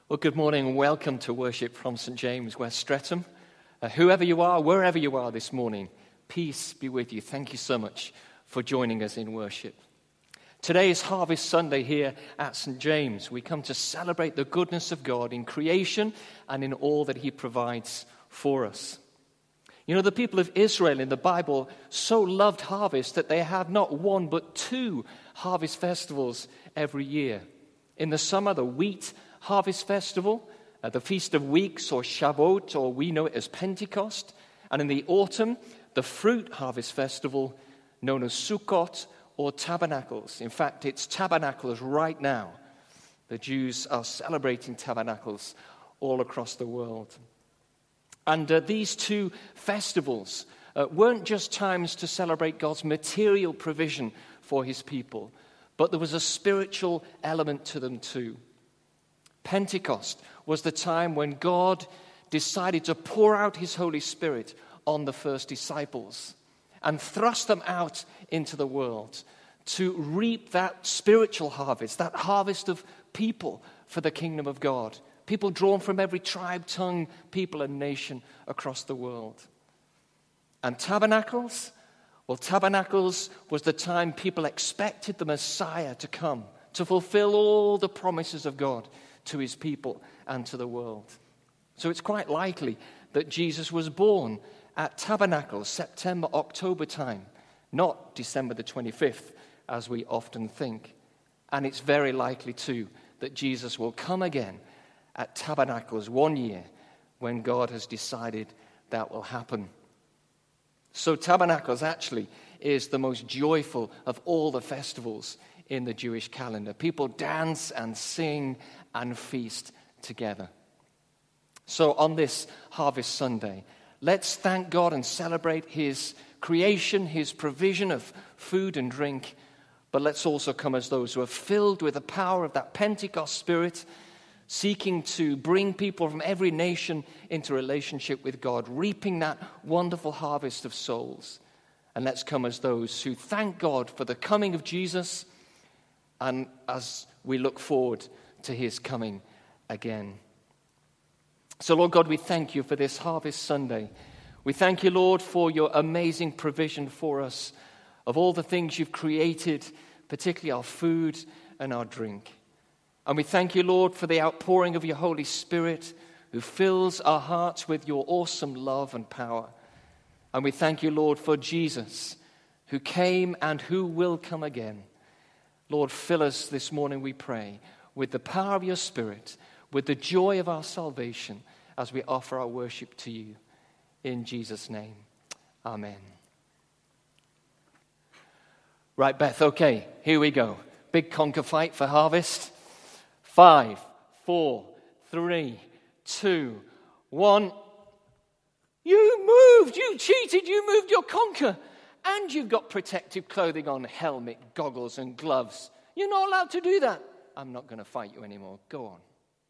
Well, good morning and welcome to worship from St. James, West Streatham. Whoever you are, wherever you are this morning, peace be with you. Thank you so much for joining us in worship. Today is Harvest Sunday here at St. James. We come to celebrate the goodness of God in creation and in all that He provides for us. You know, the people of Israel in the Bible so loved harvest that they had not one but two harvest festivals every year. In the summer, the wheat harvest festival, the Feast of Weeks or Shavuot, or we know it as Pentecost. And in the autumn, the fruit harvest festival known as Sukkot or Tabernacles. In fact, it's Tabernacles right now. The Jews are celebrating Tabernacles all across the world. And these two festivals weren't just times to celebrate God's material provision for His people, but there was a spiritual element to them too. Pentecost was the time when God decided to pour out His Holy Spirit on the first disciples and thrust them out into the world to reap that spiritual harvest, that harvest of people for the kingdom of God. People drawn from every tribe, tongue, people, and nation across the world. And Tabernacles? Well, Tabernacles was the time people expected the Messiah to come, to fulfill all the promises of God to His people and to the world. So it's quite likely that Jesus was born at Tabernacles, September, October time, not December the 25th, as we often think. And it's very likely, too, that Jesus will come again at Tabernacles one year when God has decided that will happen. So Tabernacles actually is the most joyful of all the festivals in the Jewish calendar. People dance and sing and feast together. So on this Harvest Sunday, let's thank God and celebrate His creation, His provision of food and drink, but let's also come as those who are filled with the power of that Pentecost Spirit, seeking to bring people from every nation into relationship with God, reaping that wonderful harvest of souls. And let's come as those who thank God for the coming of Jesus, and as we look forward to His coming again. So, Lord God, we thank You for this Harvest Sunday. We thank You, Lord, for Your amazing provision for us of all the things You've created, particularly our food and our drink. And we thank You, Lord, for the outpouring of Your Holy Spirit who fills our hearts with Your awesome love and power. And we thank You, Lord, for Jesus who came and who will come again. Lord, fill us this morning, we pray, with the power of Your Spirit, with the joy of our salvation as we offer our worship to You. In Jesus' name, amen. Right, Beth, okay, here we go. Big conker fight for harvest. 5, 4, 3, 2, 1. You moved, you cheated, you moved your conker. And you've got protective clothing on, helmet, goggles, and gloves. You're not allowed to do that. I'm not going to fight you anymore. Go on.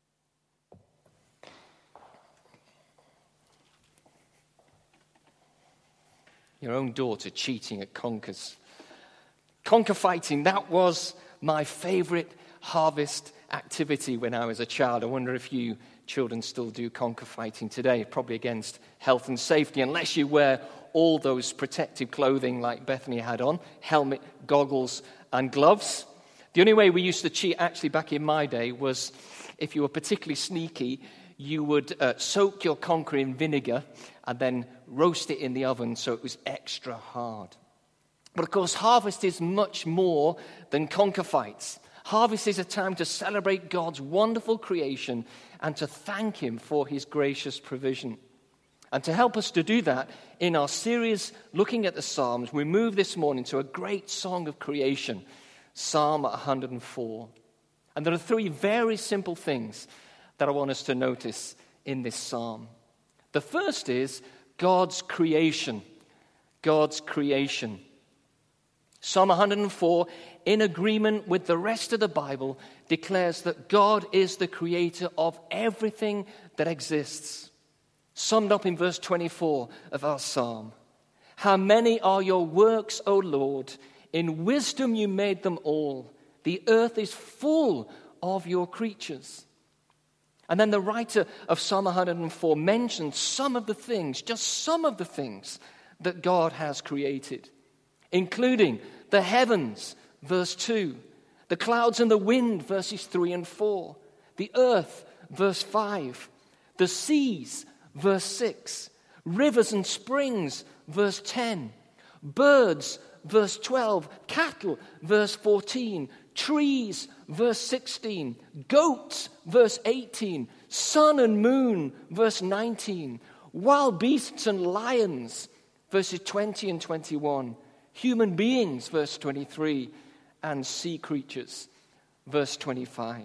Your own daughter cheating at conkers. Conker fighting, that was my favorite harvest activity when I was a child. I wonder if you children still do conker fighting today, probably against health and safety, unless you wear all those protective clothing like Bethany had on, helmet, goggles, and gloves. The only way we used to cheat, actually, back in my day, was if you were particularly sneaky, you would soak your conker in vinegar and then roast it in the oven so it was extra hard. But of course, harvest is much more than conker fights. Harvest is a time to celebrate God's wonderful creation and to thank Him for His gracious provision. And to help us to do that, in our series looking at the Psalms, we move this morning to a great song of creation, Psalm 104. And there are three very simple things that I want us to notice in this psalm. The first is God's creation. God's creation. Psalm 104, in agreement with the rest of the Bible, declares that God is the creator of everything that exists. Summed up in verse 24 of our psalm. How many are your works, O Lord? In wisdom you made them all. The earth is full of your creatures. And then the writer of Psalm 104 mentions some of the things, just some of the things that God has created, including the heavens, verse 2, the clouds and the wind, verses 3 and 4, the earth, verse 5, the seas, verse 6, rivers and springs, verse 10, birds, verse 12, cattle, verse 14, trees, verse 16, goats, verse 18, sun and moon, verse 19, wild beasts and lions, verses 20 and 21, human beings, verse 23, and sea creatures, verse 25.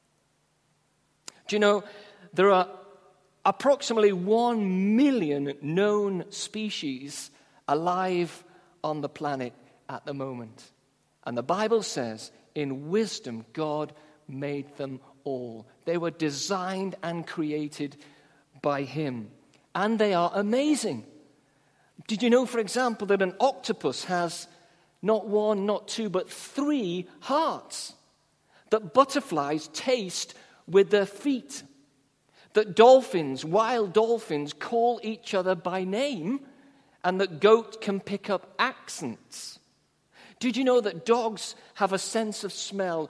Do you know, there are approximately 1 million known species alive on the planet at the moment. And the Bible says, in wisdom, God made them all. They were designed and created by Him. And they are amazing. Did you know, for example, that an octopus has not one, not two, but 3 hearts? That butterflies taste with their feet? That dolphins, wild dolphins, call each other by name? And that goats can pick up accents? Did you know that dogs have a sense of smell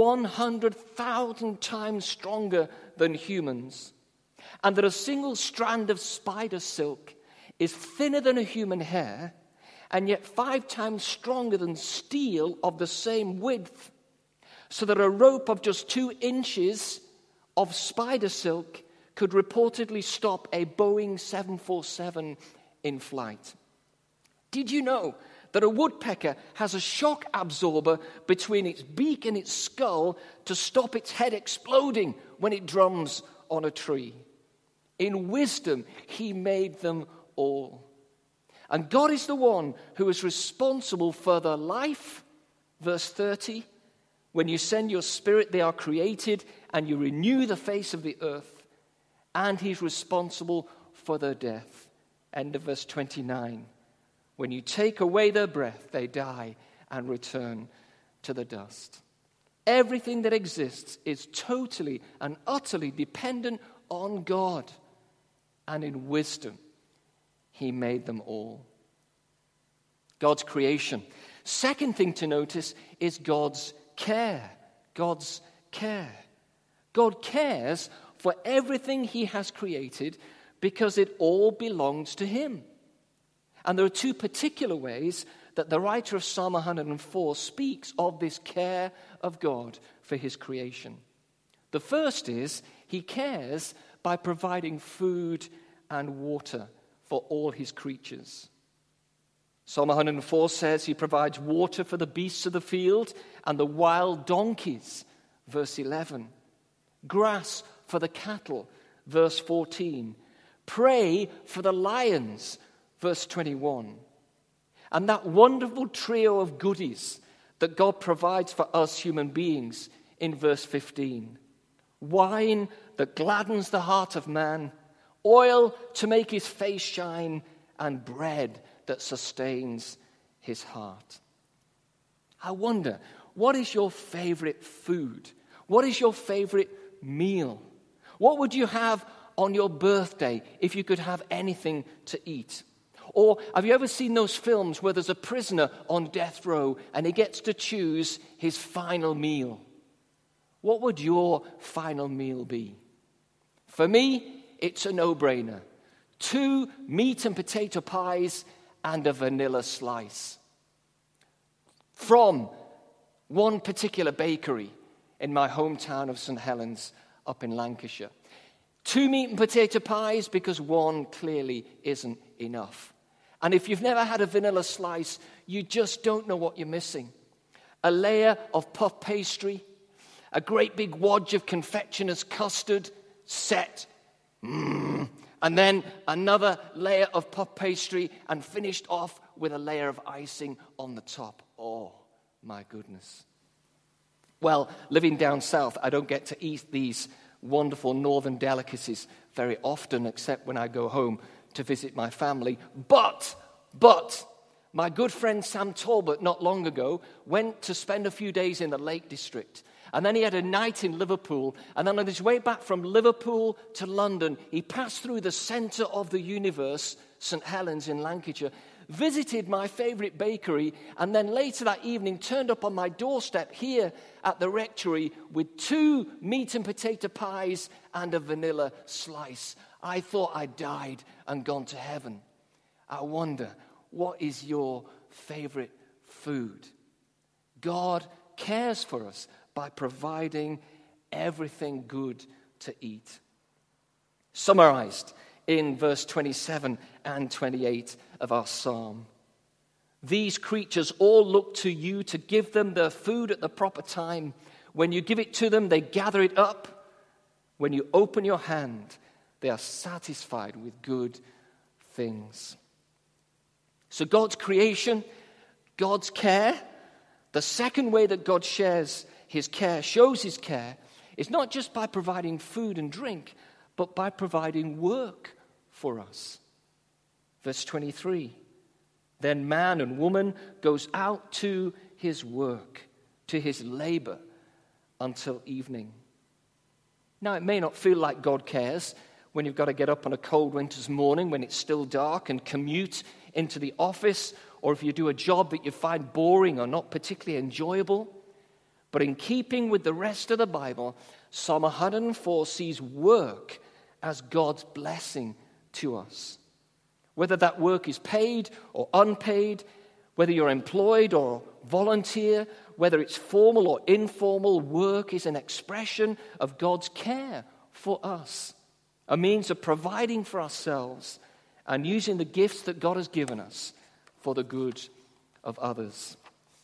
100,000 times stronger than humans? And that a single strand of spider silk is thinner than a human hair, and yet 5 times stronger than steel of the same width, so that a rope of just 2 inches of spider silk could reportedly stop a Boeing 747 in flight. Did you know that a woodpecker has a shock absorber between its beak and its skull to stop its head exploding when it drums on a tree? In wisdom, He made them all. And God is the one who is responsible for their life. Verse 30, when you send your Spirit, they are created, and you renew the face of the earth. And He's responsible for their death. End of verse 29. When you take away their breath, they die and return to the dust. Everything that exists is totally and utterly dependent on God. And in wisdom, He made them all. God's creation. Second thing to notice is God's care. God's care. God cares for everything He has created because it all belongs to Him. And there are 2 particular ways that the writer of Psalm 104 speaks of this care of God for His creation. The first is He cares by providing food and water for all His creatures. Psalm 104 says He provides water for the beasts of the field and the wild donkeys, verse 11. Grass for the cattle, verse 14. Prey for the lions, verse 21. And that wonderful trio of goodies that God provides for us human beings in verse 15. Wine that gladdens the heart of man, oil to make his face shine, and bread that sustains his heart. I wonder, what is your favorite food? What is your favorite meal? What would you have on your birthday if you could have anything to eat? Or have you ever seen those films where there's a prisoner on death row and he gets to choose his final meal? What would your final meal be? For me, it's a no-brainer. 2 meat and potato pies and a vanilla slice. From one particular bakery in my hometown of St. Helens up in Lancashire. 2 meat and potato pies because 1 clearly isn't enough. And if you've never had a vanilla slice, you just don't know what you're missing. A layer of puff pastry, a great big wodge of confectioner's custard, set. And then another layer of puff pastry and finished off with a layer of icing on the top. Oh, my goodness. Well, living down south, I don't get to eat these wonderful northern delicacies very often, except when I go home to visit my family. But my good friend Sam Talbot not long ago went to spend a few days in the Lake District. And then he had a night in Liverpool. And then on his way back from Liverpool to London, he passed through the centre of the universe, St. Helens in Lancashire, visited my favourite bakery, and then later that evening turned up on my doorstep here at the rectory with 2 meat and potato pies and a vanilla slice. I thought I'd died and gone to heaven. I wonder, what is your favourite food? God cares for us by providing everything good to eat. Summarized in verse 27 and 28 of our psalm. These creatures all look to you to give them their food at the proper time. When you give it to them, they gather it up. When you open your hand, they are satisfied with good things. So God's creation, God's care. The second way that God shows his care, is not just by providing food and drink, but by providing work for us. Verse 23, then man and woman goes out to his work, to his labor, until evening. Now, it may not feel like God cares when you've got to get up on a cold winter's morning when it's still dark and commute into the office, or if you do a job that you find boring or not particularly enjoyable. But in keeping with the rest of the Bible, Psalm 104 sees work as God's blessing to us. Whether that work is paid or unpaid, whether you're employed or volunteer, whether it's formal or informal, work is an expression of God's care for us, a means of providing for ourselves and using the gifts that God has given us for the good of others.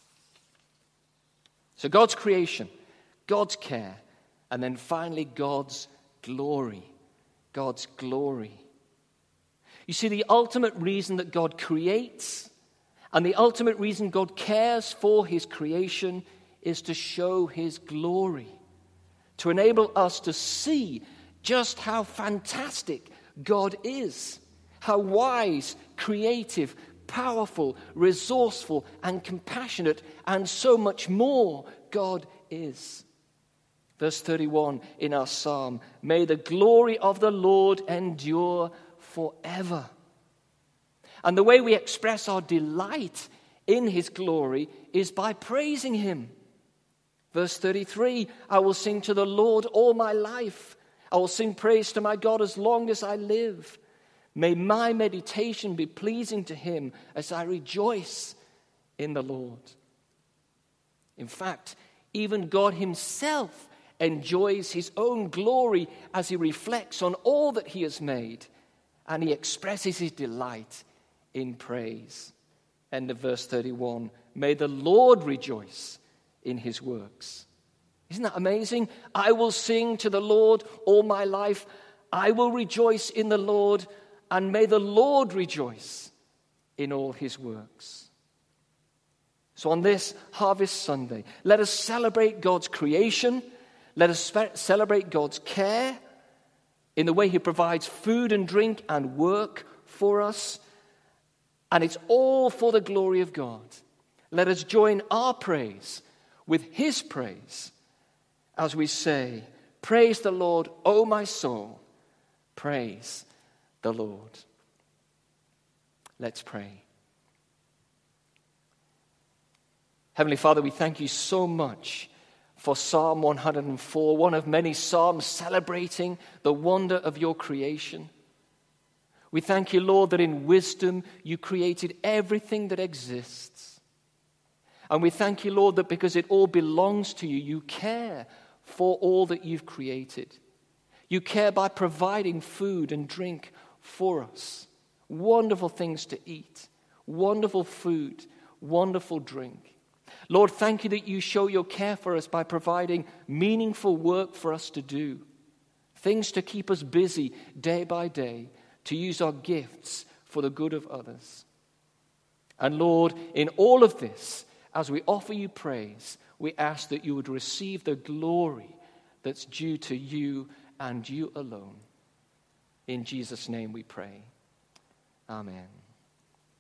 So God's creation, God's care, and then finally God's glory. God's glory. You see, the ultimate reason that God creates and the ultimate reason God cares for his creation is to show his glory, to enable us to see just how fantastic God is, how wise, creative, powerful, resourceful, and compassionate, and so much more God is. Verse 31 in our psalm, may the glory of the Lord endure forever. And the way we express our delight in his glory is by praising him. Verse 33, I will sing to the Lord all my life. I will sing praise to my God as long as I live. May my meditation be pleasing to him as I rejoice in the Lord. In fact, even God himself enjoys his own glory as he reflects on all that he has made, and he expresses his delight in praise. End of verse 31. May the Lord rejoice in his works. Isn't that amazing? I will sing to the Lord all my life. I will rejoice in the Lord, and may the Lord rejoice in all his works. So on this Harvest Sunday, let us celebrate God's creation. Let us celebrate God's care in the way he provides food and drink and work for us. And it's all for the glory of God. Let us join our praise with his praise as we say, praise the Lord, O my soul. Praise the Lord. Let's pray. Heavenly Father, we thank you so much for Psalm 104, one of many psalms celebrating the wonder of your creation. We thank you, Lord, that in wisdom you created everything that exists. And we thank you, Lord, that because it all belongs to you, you care for all that you've created. You care by providing food and drink for us. Wonderful things to eat, wonderful food, wonderful drink. Lord, thank you that you show your care for us by providing meaningful work for us to do, things to keep us busy day by day, to use our gifts for the good of others. And Lord, in all of this, as we offer you praise, we ask that you would receive the glory that's due to you and you alone. In Jesus' name we pray. Amen.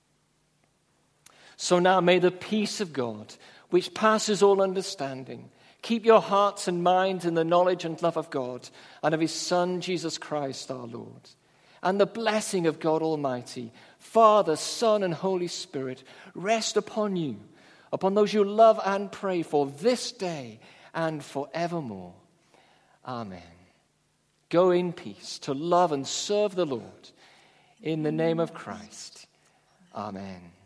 So now may the peace of God, which passes all understanding, Keep your hearts and minds in the knowledge and love of God and of his Son, Jesus Christ our Lord. And the blessing of God Almighty, Father, Son, and Holy Spirit, rest upon you, upon those you love and pray for this day and forevermore. Amen. Go in peace to love and serve the Lord. In the name of Christ. Amen.